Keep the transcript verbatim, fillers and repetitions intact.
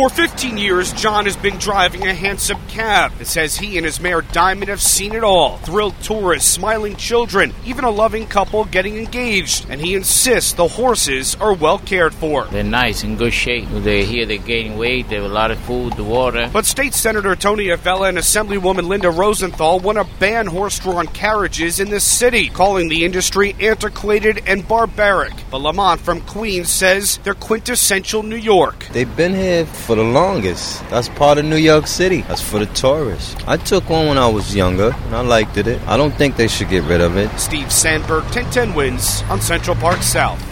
For fifteen years, John has been driving a handsome cab. It says he and his mare Diamond have seen it all. Thrilled tourists, smiling children, even a loving couple getting engaged. And he insists the horses are well cared for. They're nice, in good shape. They're here, they're gaining weight, they have a lot of food, the water. But State Senator Tony Avella and Assemblywoman Linda Rosenthal want to ban horse-drawn carriages in this city, calling the industry antiquated and barbaric. But Lamont from Queens says they're quintessential New York. They've been here for the longest. That's part of New York City. That's for the tourists. I took one when I was younger, and I liked it. I don't think they should get rid of it. Steve Sandberg, ten ten Wins on Central Park South.